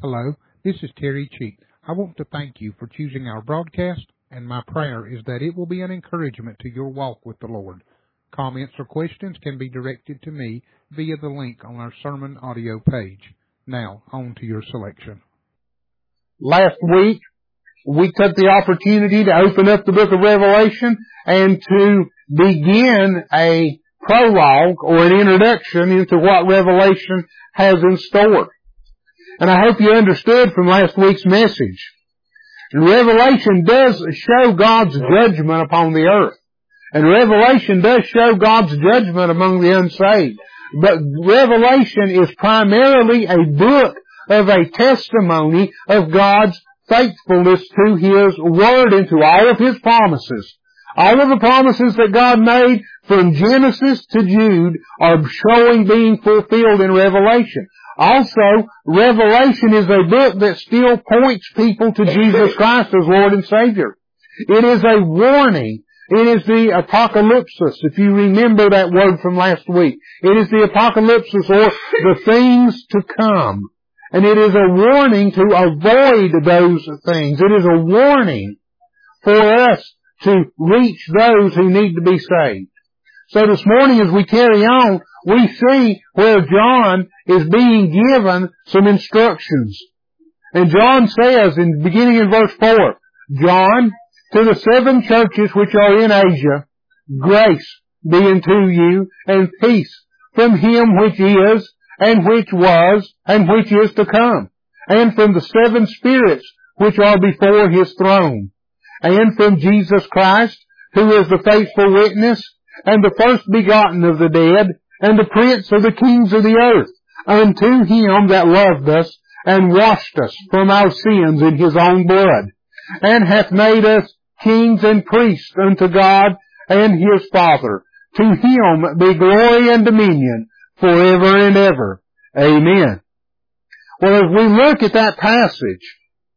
Hello, this is Terry Cheek. I want to thank you for choosing our broadcast, and my prayer is that it will be an encouragement to your walk with the Lord. Comments or questions can be directed to me via the link on our sermon audio page. Now, on to your selection. Last week, we took the opportunity to open up the book of Revelation and to begin a prologue or an introduction into what Revelation has in store. And I hope you understood from last week's message. Revelation does show God's judgment upon the earth. And Revelation does show God's judgment among the unsaved. But Revelation is primarily a book of a testimony of God's faithfulness to His Word and to all of His promises. All of the promises that God made from Genesis to Jude are showing being fulfilled in Revelation. Also, Revelation is a book that still points people to Jesus Christ as Lord and Savior. It is a warning. It is the apocalypsis, if you remember that word from last week. It is the apocalypsis, or the things to come. And it is a warning to avoid those things. It is a warning for us to reach those who need to be saved. So this morning as we carry on, we see where John is being given some instructions. And John says, beginning in verse 4, John, to the 7 churches which are in Asia, grace be unto you, and peace from Him which is, and which was, and which is to come, and from the 7 spirits which are before His throne, and from Jesus Christ, who is the faithful witness, and the first begotten of the dead, and the prince of the kings of the earth, unto Him that loved us, and washed us from our sins in His own blood, and hath made us kings and priests unto God and His Father. To Him be glory and dominion forever and ever. Amen. Well, as we look at that passage,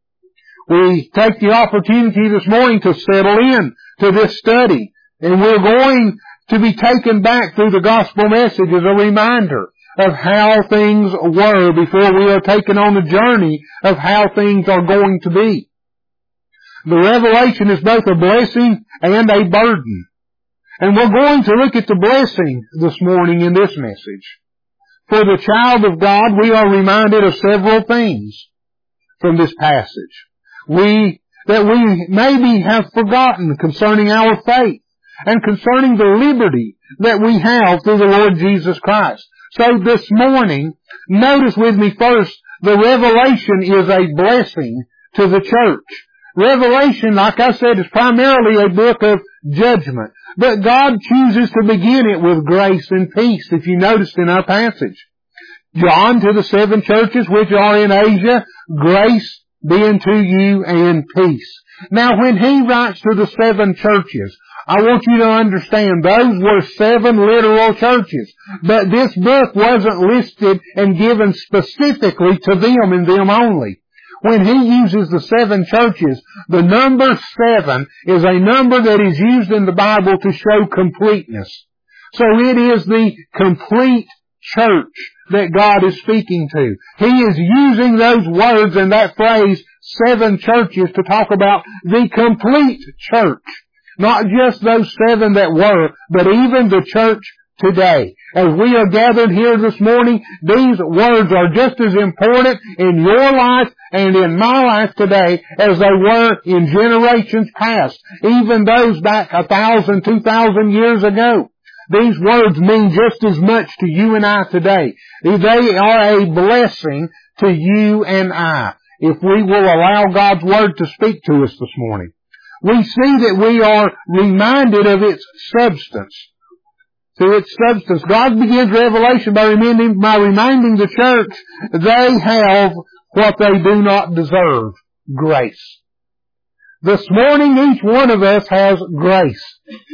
we take the opportunity this morning to settle in to this study. And we're going to be taken back through the gospel message as a reminder of how things were before we are taken on the journey of how things are going to be. The revelation is both a blessing and a burden. And we're going to look at the blessing this morning in this message. For the child of God, we are reminded of several things from this passage. That we maybe have forgotten concerning our faith and concerning the liberty that we have through the Lord Jesus Christ. So this morning, notice with me first, the revelation is a blessing to the church. Revelation, like I said, is primarily a book of judgment. But God chooses to begin it with grace and peace, if you noticed in our passage. John, to the 7 churches which are in Asia, grace be unto you and peace. Now, when he writes to the 7 churches, I want you to understand those were 7 literal churches. But this book wasn't listed and given specifically to them and them only. When he uses the 7 churches, the number 7 is a number that is used in the Bible to show completeness. So it is the complete church that God is speaking to. He is using those words and that phrase, 7 churches, to talk about the complete church. Not just those 7 that were, but even the church today. As we are gathered here this morning, these words are just as important in your life and in my life today as they were in generations past, even those back 1,000, 2,000 years ago. These words mean just as much to you and I today. They are a blessing to you and I, if we will allow God's Word to speak to us this morning. We see that we are reminded of its substance. Through its substance, God begins Revelation by reminding the church they have what they do not deserve, grace. This morning, each one of us has grace.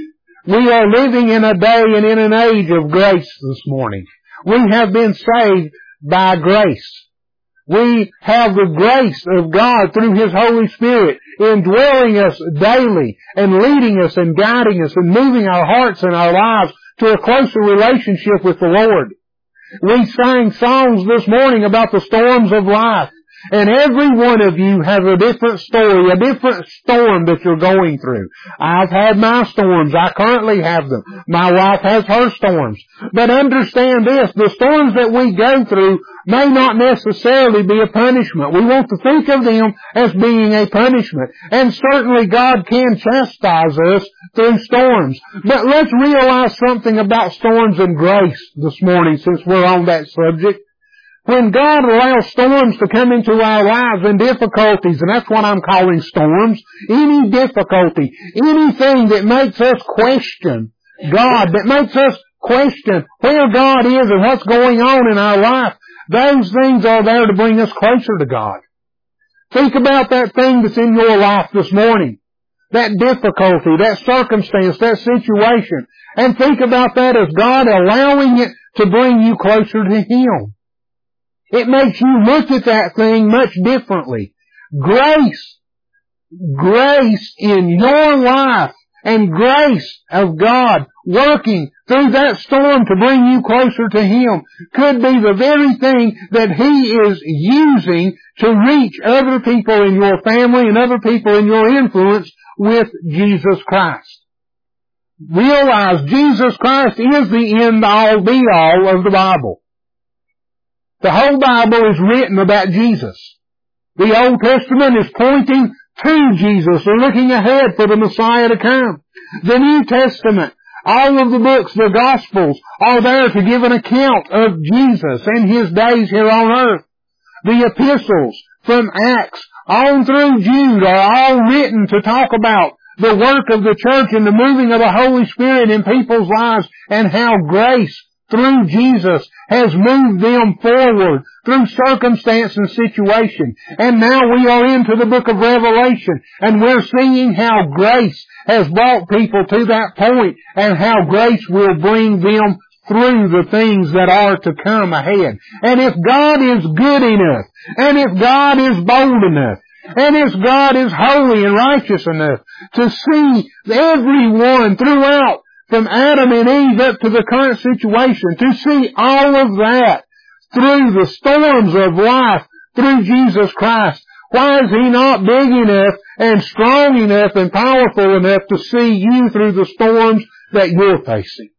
We are living in a day and in an age of grace this morning. We have been saved by grace. We have the grace of God through His Holy Spirit indwelling us daily and leading us and guiding us and moving our hearts and our lives to a closer relationship with the Lord. We sang songs this morning about the storms of life And every one of you has a different story, a different storm that you're going through. I've had my storms. I currently have them. My wife has her storms. But understand this, the storms that we go through may not necessarily be a punishment. We want to think of them as being a punishment. And certainly God can chastise us through storms. But let's realize something about storms and grace this morning, since we're on that subject. When God allows storms to come into our lives and difficulties, and that's what I'm calling storms, any difficulty, anything that makes us question God, that makes us question where God is and what's going on in our life, those things are there to bring us closer to God. Think about that thing that's in your life this morning, that difficulty, that circumstance, that situation, and think about that as God allowing it to bring you closer to Him. It makes you look at that thing much differently. Grace in your life and grace of God working through that storm to bring you closer to Him could be the very thing that He is using to reach other people in your family and other people in your influence with Jesus Christ. Realize Jesus Christ is the end-all, be-all of the Bible. The whole Bible is written about Jesus. The Old Testament is pointing to Jesus or looking ahead for the Messiah to come. The New Testament, all of the books, the Gospels, are there to give an account of Jesus and His days here on earth. The epistles from Acts on through Jude are all written to talk about the work of the church and the moving of the Holy Spirit in people's lives and how grace through Jesus has moved them forward through circumstance and situation. And now we are into the book of Revelation, and we're seeing how grace has brought people to that point and how grace will bring them through the things that are to come ahead. And if God is good enough, and if God is bold enough, and if God is holy and righteous enough to see everyone throughout, from Adam and Eve up to the current situation, to see all of that through the storms of life, through Jesus Christ, why is He not big enough and strong enough and powerful enough to see you through the storms that you're facing?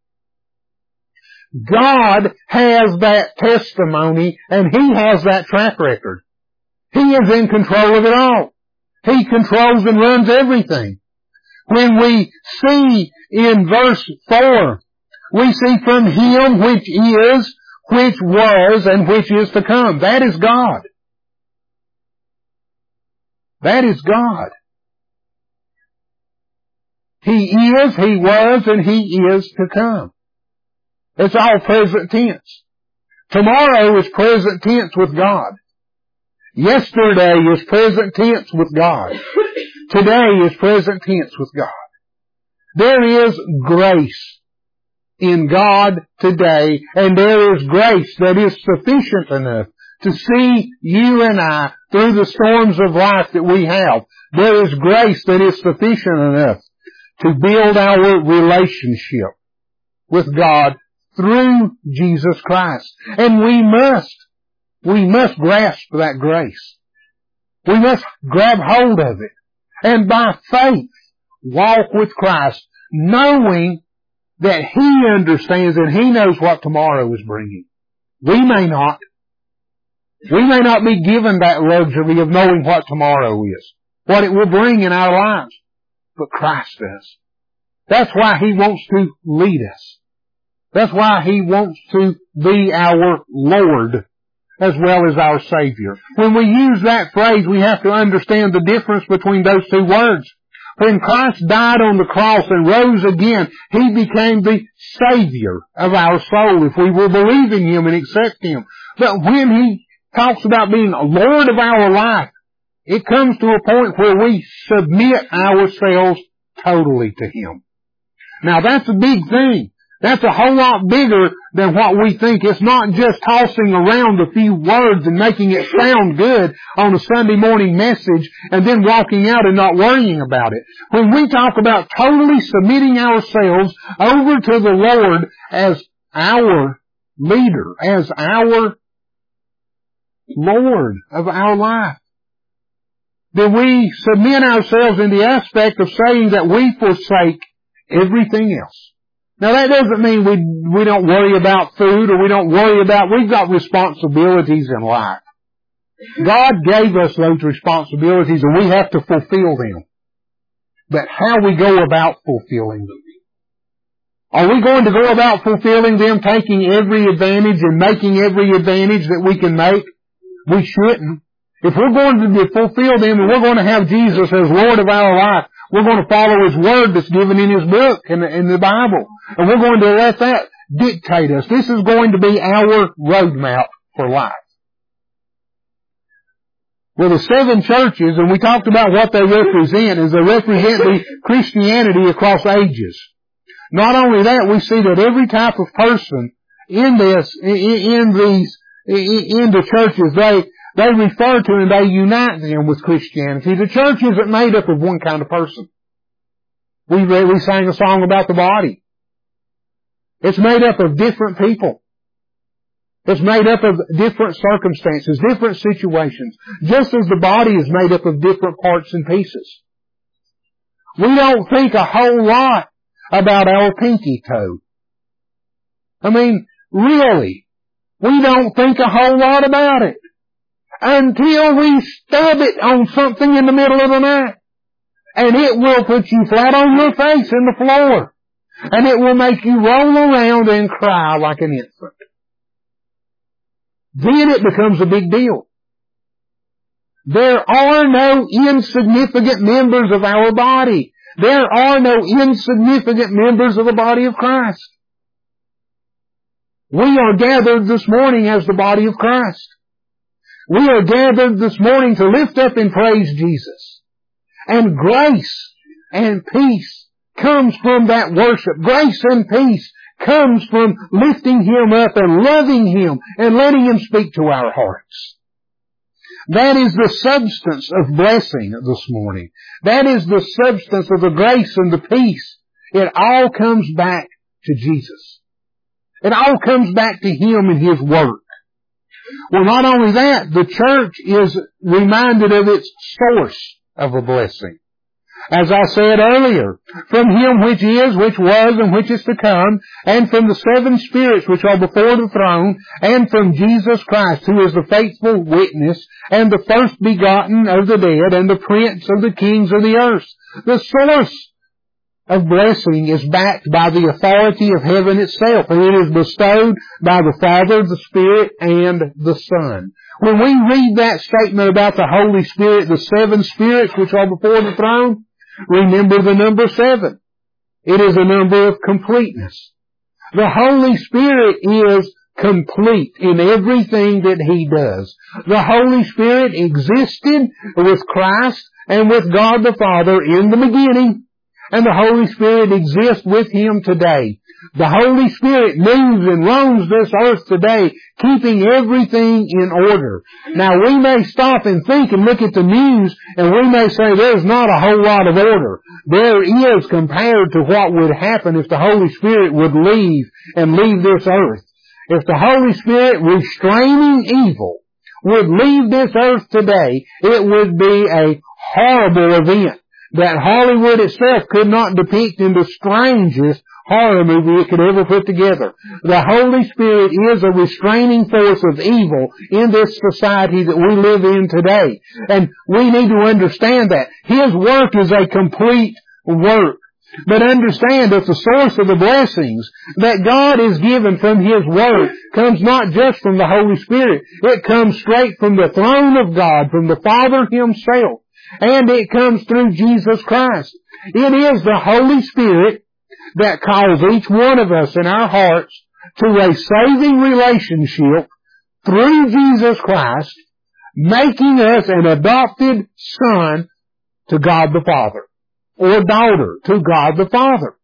God has that testimony and He has that track record. He is in control of it all. He controls and runs everything. When we see in verse 4, we see from Him which is, which was, and which is to come. That is God. That is God. He is, He was, and He is to come. It's all present tense. Tomorrow is present tense with God. Yesterday is present tense with God. Today is present tense with God. There is grace in God today, and there is grace that is sufficient enough to see you and I through the storms of life that we have. There is grace that is sufficient enough to build our relationship with God through Jesus Christ. And we must grasp that grace. We must grab hold of it. And by faith, walk with Christ, knowing that He understands and He knows what tomorrow is bringing. We may not. We may not be given that luxury of knowing what tomorrow is, what it will bring in our lives. But Christ does. That's why He wants to lead us. That's why He wants to be our Lord as well as our Savior. When we use that phrase, we have to understand the difference between those two words. When Christ died on the cross and rose again, He became the Savior of our soul if we will believe in Him and accept Him. But when He talks about being a Lord of our life, it comes to a point where we submit ourselves totally to Him. Now that's a big thing. That's a whole lot bigger than what we think. It's not just tossing around a few words and making it sound good on a Sunday morning message and then walking out and not worrying about it. When we talk about totally submitting ourselves over to the Lord as our leader, as our Lord of our life. Then we submit ourselves in the aspect of saying that we forsake everything else. Now that doesn't mean we don't worry about food or we've got responsibilities in life. God gave us those responsibilities and we have to fulfill them. But how we go about fulfilling them? Are we going to go about fulfilling them, taking every advantage and making every advantage that we can make? We shouldn't. If we're going to fulfill them and we're going to have Jesus as Lord of our life, we're going to follow His Word that's given in His book, in the Bible. And we're going to let that dictate us. This is going to be our roadmap for life. Well, the 7 churches, and we talked about what they represent, is they represent the Christianity across ages. Not only that, we see that every type of person in the churches, they refer to and they unite them with Christianity. The church isn't made up of one kind of person. We sang a song about the body. It's made up of different people. It's made up of different circumstances, different situations, just as the body is made up of different parts and pieces. We don't think a whole lot about our pinky toe. I mean, really, we don't think a whole lot about it until we stub it on something in the middle of the night. And it will put you flat on your face in the floor. And it will make you roll around and cry like an infant. Then it becomes a big deal. There are no insignificant members of our body. There are no insignificant members of the body of Christ. We are gathered this morning as the body of Christ. We are gathered this morning to lift up and praise Jesus. And grace and peace comes from that worship. Grace and peace comes from lifting Him up and loving Him and letting Him speak to our hearts. That is the substance of blessing this morning. That is the substance of the grace and the peace. It all comes back to Jesus. It all comes back to Him and His work. Well, not only that, the church is reminded of its source of a blessing. As I said earlier, from Him which is, which was, and which is to come, and from the 7 spirits which are before the throne, and from Jesus Christ, who is the faithful witness, and the first begotten of the dead, and the prince of the kings of the earth. The source of blessing is backed by the authority of heaven itself, and it is bestowed by the Father, the Spirit, and the Son. When we read that statement about the Holy Spirit, the 7 spirits which are before the throne, remember the number 7. It is a number of completeness. The Holy Spirit is complete in everything that He does. The Holy Spirit existed with Christ and with God the Father in the beginning, and the Holy Spirit exists with Him today. The Holy Spirit moves and roams this earth today, keeping everything in order. Now we may stop and think and look at the news, and we may say there's not a whole lot of order. There is, compared to what would happen if the Holy Spirit would leave this earth. If the Holy Spirit, restraining evil, would leave this earth today, it would be a horrible event that Hollywood itself could not depict in the strangest horror movie it could ever put together. The Holy Spirit is a restraining force of evil in this society that we live in today. And we need to understand that. His work is a complete work. But understand that the source of the blessings that God is given from His Word comes not just from the Holy Spirit. It comes straight from the throne of God, from the Father Himself. And it comes through Jesus Christ. It is the Holy Spirit that calls each one of us in our hearts to a saving relationship through Jesus Christ, making us an adopted son to God the Father, or daughter to God the Father.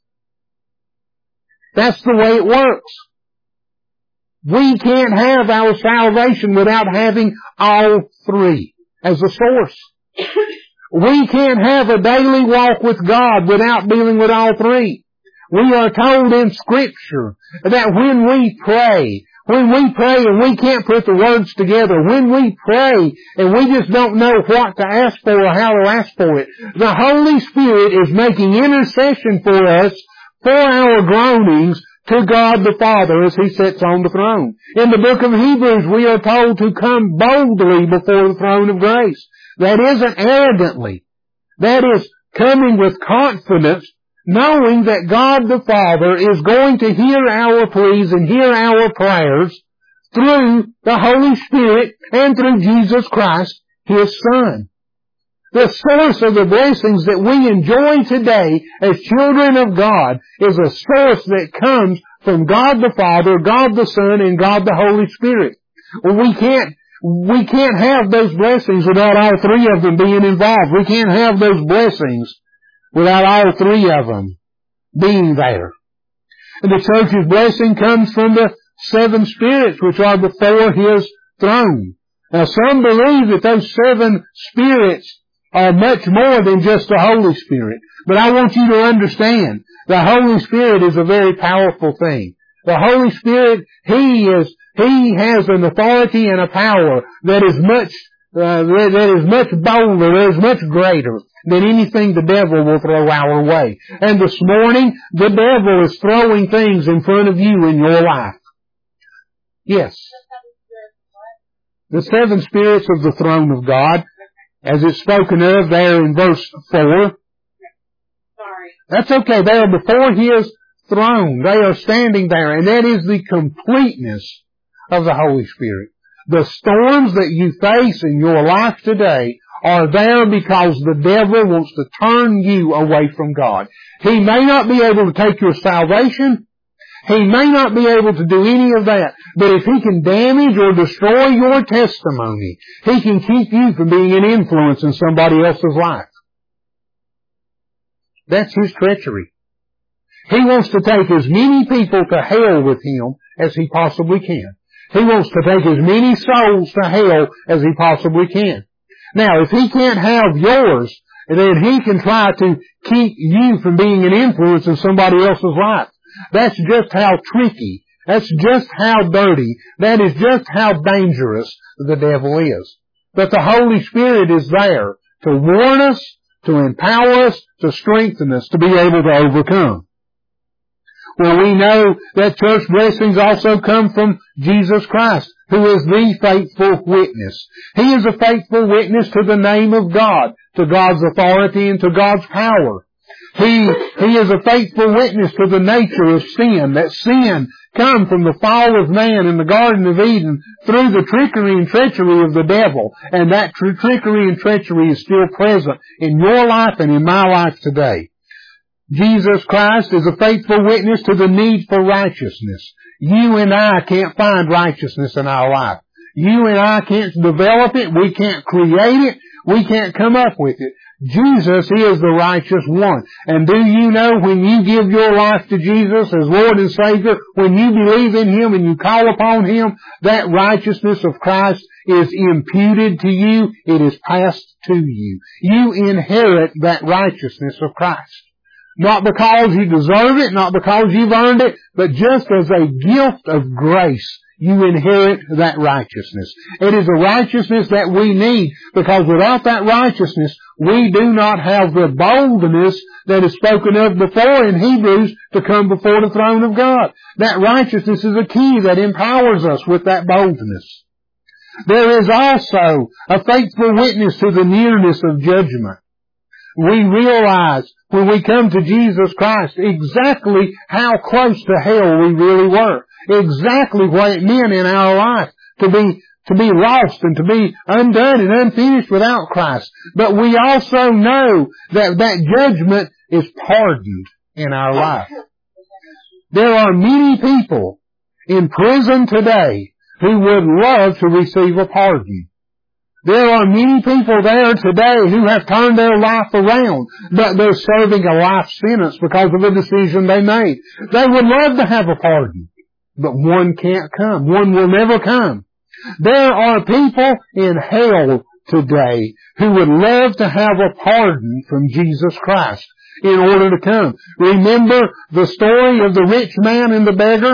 That's the way it works. We can't have our salvation without having all 3 as a source. We can't have a daily walk with God without dealing with all 3. We are told in Scripture that when we pray, When we pray and we can't put the words together, when we pray and we just don't know what to ask for or how to ask for it, the Holy Spirit is making intercession for us, for our groanings, to God the Father as He sits on the throne. In the book of Hebrews, we are told to come boldly before the throne of grace. That isn't arrogantly. That is coming with confidence, knowing that God the Father is going to hear our pleas and hear our prayers through the Holy Spirit and through Jesus Christ, His Son. The source of the blessings that we enjoy today as children of God is a source that comes from God the Father, God the Son, and God the Holy Spirit. We can't have those blessings without all three of them being involved. We can't have those blessings without all three of them being there. And the church's blessing comes from the seven spirits which are before His throne. Now some believe that those seven spirits are much more than just the Holy Spirit. But I want you to understand, the Holy Spirit is a very powerful thing. The Holy Spirit, He has an authority and a power that is much bolder, that is much greater than anything the devil will throw our way. And this morning, the devil is throwing things in front of you in your life. Yes. The seven spirits of the throne of God, as it's spoken of there in verse 4. Sorry. That's okay. They are before His throne. They are standing there, and that is the completeness of the Holy Spirit. The storms that you face in your life today are there because the devil wants to turn you away from God. He may not be able to take your salvation. He may not be able to do any of that. But if he can damage or destroy your testimony, he can keep you from being an influence in somebody else's life. That's his treachery. He wants to take as many people to hell with him as he possibly can. He wants to take as many souls to hell as he possibly can. Now, if he can't have yours, then he can try to keep you from being an influence in somebody else's life. That's just how tricky, that's just how dirty, that is just how dangerous the devil is. But the Holy Spirit is there to warn us, to empower us, to strengthen us, to be able to overcome. Well, we know that church blessings also come from Jesus Christ, who is the faithful witness. He is a faithful witness to the name of God, to God's authority and to God's power. He is a faithful witness to the nature of sin, that sin come from the fall of man in the Garden of Eden through the trickery and treachery of the devil. And that trickery and treachery is still present in your life and in my life today. Jesus Christ is a faithful witness to the need for righteousness. You and I can't find righteousness in our life. You and I can't develop it. We can't create it. We can't come up with it. Jesus is the righteous one. And do you know when you give your life to Jesus as Lord and Savior, when you believe in Him and you call upon Him, that righteousness of Christ is imputed to you. It is passed to you. You inherit that righteousness of Christ. Not because you deserve it, not because you've earned it, but just as a gift of grace, you inherit that righteousness. It is a righteousness that we need, because without that righteousness, we do not have the boldness that is spoken of before in Hebrews to come before the throne of God. That righteousness is a key that empowers us with that boldness. There is also a faithful witness to the nearness of judgment. We realize when we come to Jesus Christ exactly how close to hell we really were. Exactly what it meant in our life to be lost and to be undone and unfinished without Christ. But we also know that judgment is pardoned in our life. There are many people in prison today who would love to receive a pardon. There are many people there today who have turned their life around, but they're serving a life sentence because of a decision they made. They would love to have a pardon, but one can't come. One will never come. There are people in hell today who would love to have a pardon from Jesus Christ in order to come. Remember the story of the rich man and the beggar?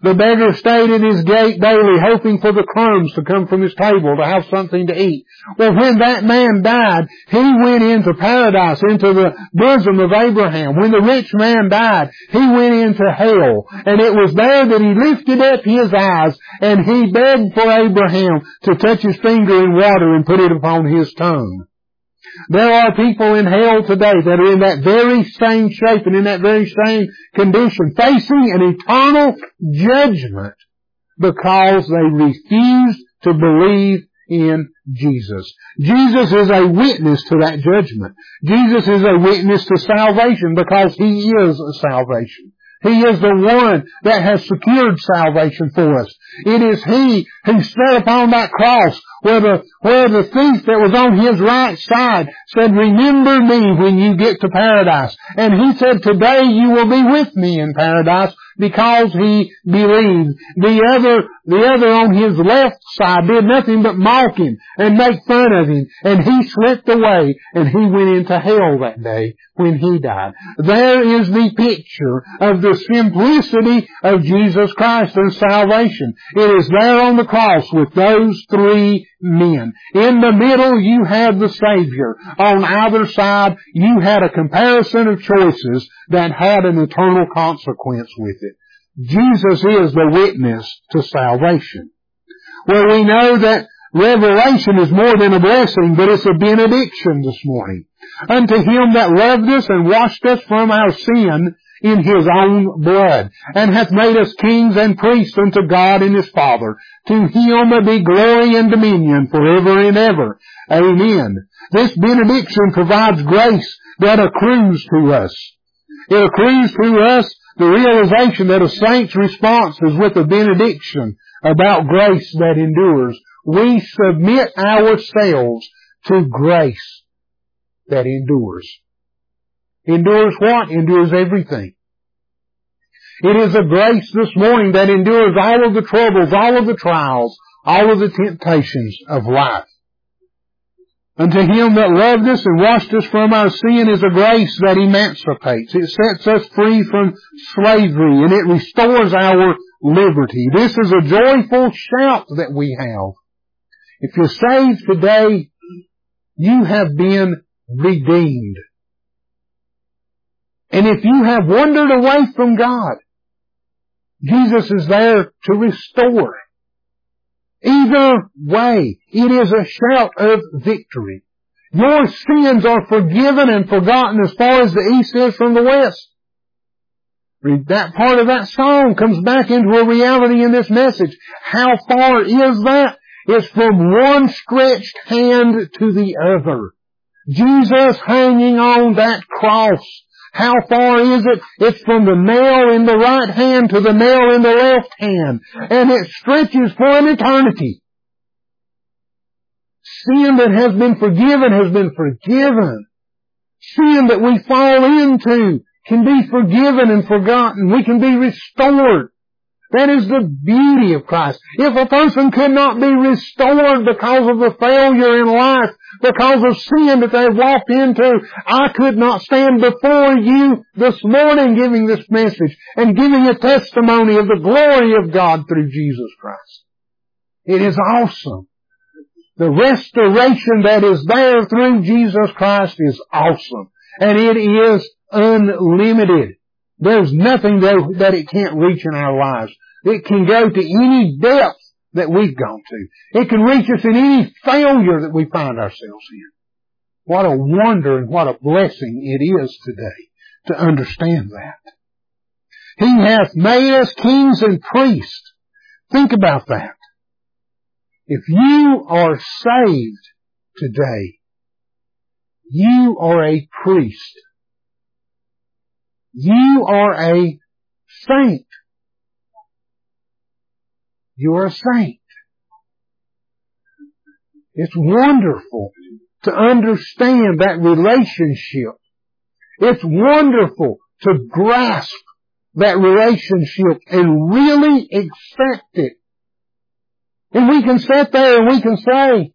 The beggar stayed at his gate daily, hoping for the crumbs to come from his table to have something to eat. Well, when that man died, he went into paradise, into the bosom of Abraham. When the rich man died, he went into hell. And it was there that he lifted up his eyes and he begged for Abraham to touch his finger in water and put it upon his tongue. There are people in hell today that are in that very same shape and in that very same condition, facing an eternal judgment because they refused to believe in Jesus. Jesus is a witness to that judgment. Jesus is a witness to salvation because He is salvation. He is the one that has secured salvation for us. It is He who stood upon that cross where the thief that was on His right side said, "Remember me when you get to paradise." And He said, "Today you will be with me in paradise," because he believed. The other on his left side did nothing but mock Him and make fun of Him. And he slipped away and he went into hell that day when he died. There is the picture of the simplicity of Jesus Christ and salvation. It is there on the cross with those three men. In the middle you had the Savior. On either side you had a comparison of choices that had an eternal consequence with it. Jesus is the witness to salvation. Well, we know that revelation is more than a blessing, but it's a benediction this morning. Unto Him that loved us and washed us from our sin in His own blood, and hath made us kings and priests unto God and His Father. To Him be glory and dominion forever and ever. Amen. This benediction provides grace that accrues to us. It accrues to us the realization that a saint's response is with a benediction about grace that endures. We submit ourselves to grace that endures. Endures what? Endures everything. It is a grace this morning that endures all of the troubles, all of the trials, all of the temptations of life. Unto Him that loved us and washed us from our sin is a grace that emancipates. It sets us free from slavery and it restores our liberty. This is a joyful shout that we have. If you're saved today, you have been redeemed. And if you have wandered away from God, Jesus is there to restore. Either way, it is a shout of victory. Your sins are forgiven and forgotten as far as the east is from the west. That part of that song comes back into a reality in this message. How far is that? It's from one stretched hand to the other. Jesus hanging on that cross. How far is it? It's from the nail in the right hand to the nail in the left hand. And it stretches for an eternity. Sin that has been forgiven has been forgiven. Sin that we fall into can be forgiven and forgotten. We can be restored. That is the beauty of Christ. If a person could not be restored because of the failure in life, because of sin that they've walked into, I could not stand before you this morning giving this message and giving a testimony of the glory of God through Jesus Christ. It is awesome. The restoration that is there through Jesus Christ is awesome. And it is unlimited. There's nothing that it can't reach in our lives. It can go to any depth that we've gone to. It can reach us in any failure that we find ourselves in. What a wonder and what a blessing it is today to understand that. He hath made us kings and priests. Think about that. If you are saved today, you are a priest. You are a saint. You are a saint. It's wonderful to understand that relationship. It's wonderful to grasp that relationship and really accept it. And we can sit there and we can say,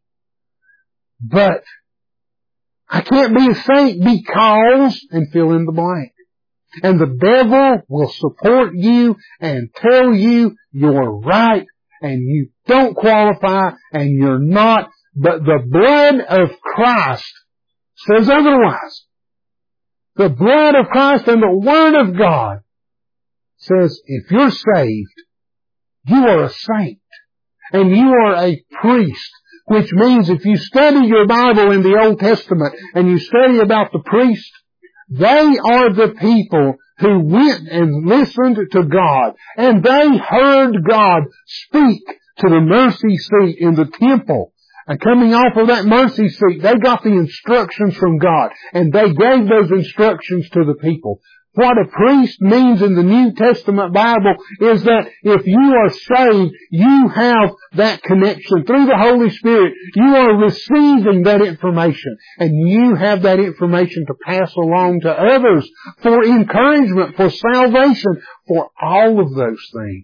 but I can't be a saint because, and fill in the blank. And the devil will support you and tell you you're right and you don't qualify and you're not. But the blood of Christ says otherwise. The blood of Christ and the Word of God says if you're saved, you are a saint and you are a priest. Which means if you study your Bible in the Old Testament and you study about the priest, they are the people who went and listened to God, and they heard God speak to the mercy seat in the temple. And coming off of that mercy seat, they got the instructions from God, and they gave those instructions to the people. What a priest means in the New Testament Bible is that if you are saved, you have that connection. Through the Holy Spirit, you are receiving that information. And you have that information to pass along to others for encouragement, for salvation, for all of those things.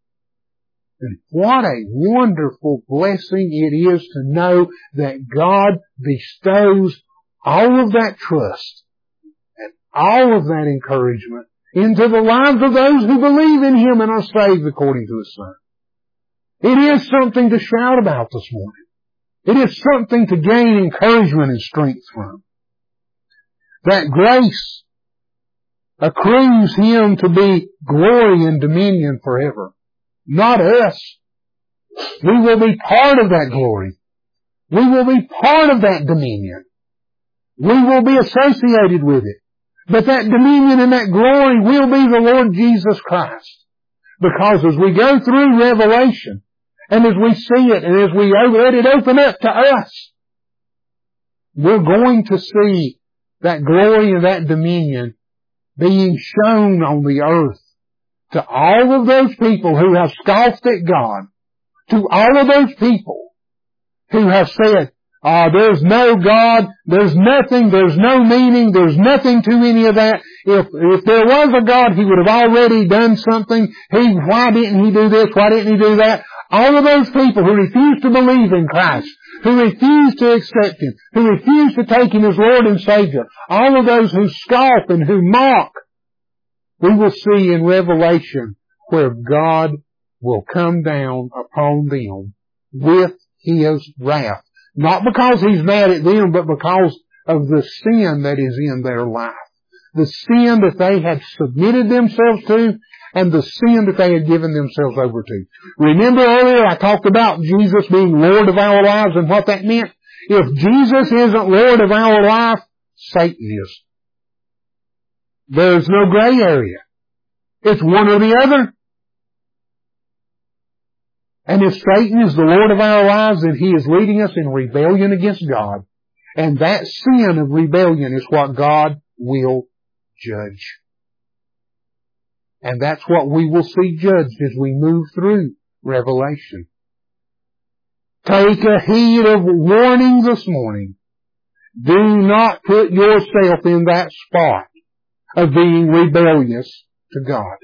And what a wonderful blessing it is to know that God bestows all of that trust, all of that encouragement into the lives of those who believe in Him and are saved according to His Son. It is something to shout about this morning. It is something to gain encouragement and strength from. That grace accrues Him to be glory and dominion forever. Not us. We will be part of that glory. We will be part of that dominion. We will be associated with it. But that dominion and that glory will be the Lord Jesus Christ. Because as we go through Revelation, and as we see it, and as we let it open up to us, we're going to see that glory and that dominion being shown on the earth to all of those people who have scoffed at God, to all of those people who have said, there's no God, there's nothing, there's no meaning, there's nothing to any of that. If there was a God, He would have already done something. Why didn't He do this? Why didn't He do that? All of those people who refuse to believe in Christ, who refuse to accept Him, who refuse to take Him as Lord and Savior, all of those who scoff and who mock, we will see in Revelation where God will come down upon them with His wrath. Not because He's mad at them, but because of the sin that is in their life. The sin that they had submitted themselves to, and the sin that they had given themselves over to. Remember earlier I talked about Jesus being Lord of our lives and what that meant? If Jesus isn't Lord of our life, Satan is. There's no gray area. It's one or the other. And if Satan is the Lord of our lives, then he is leading us in rebellion against God. And that sin of rebellion is what God will judge. And that's what we will see judged as we move through Revelation. Take a heed of warning this morning. Do not put yourself in that spot of being rebellious to God.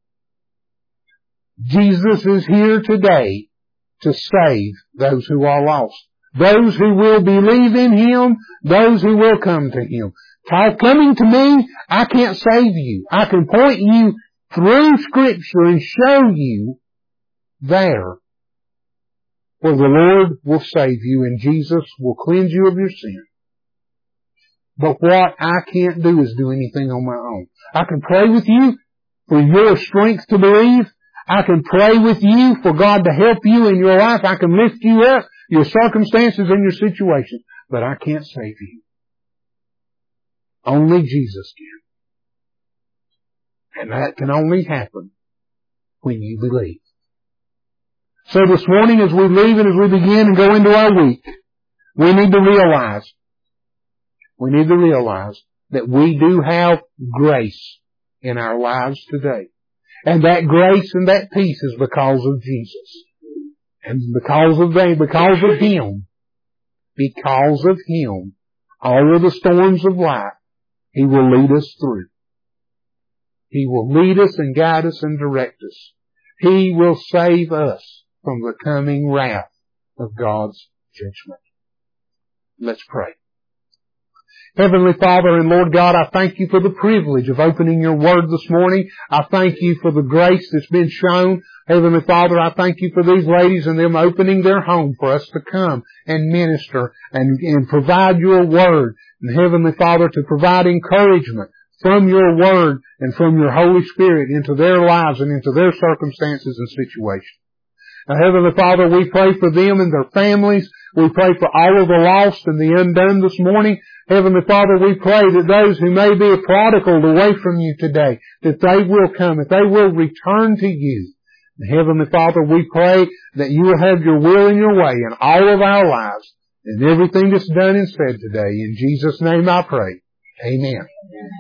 Jesus is here today to save those who are lost. Those who will believe in Him, those who will come to Him. Coming to me, I can't save you. I can point you through Scripture and show you there where the Lord will save you and Jesus will cleanse you of your sin. But what I can't do is do anything on my own. I can pray with you for your strength to believe. I can pray with you for God to help you in your life. I can lift you up, your circumstances and your situation. But I can't save you. Only Jesus can. And that can only happen when you believe. So this morning as we leave and as we begin and go into our week, we need to realize that we do have grace in our lives today. And that grace and that peace is because of Jesus. And because of Him, all of the storms of life, He will lead us through. He will lead us and guide us and direct us. He will save us from the coming wrath of God's judgment. Let's pray. Heavenly Father and Lord God, I thank you for the privilege of opening your word this morning. I thank you for the grace that's been shown. Heavenly Father, I thank you for these ladies and them opening their home for us to come and minister and provide your word. And Heavenly Father, to provide encouragement from your word and from your Holy Spirit into their lives and into their circumstances and situations. Now, Heavenly Father, we pray for them and their families. We pray for all of the lost and the undone this morning. Heavenly Father, we pray that those who may be prodigaled away from you today, that they will come, that they will return to you. And Heavenly Father, we pray that you will have your will and your way in all of our lives and everything that's done and said today. In Jesus' name I pray. Amen.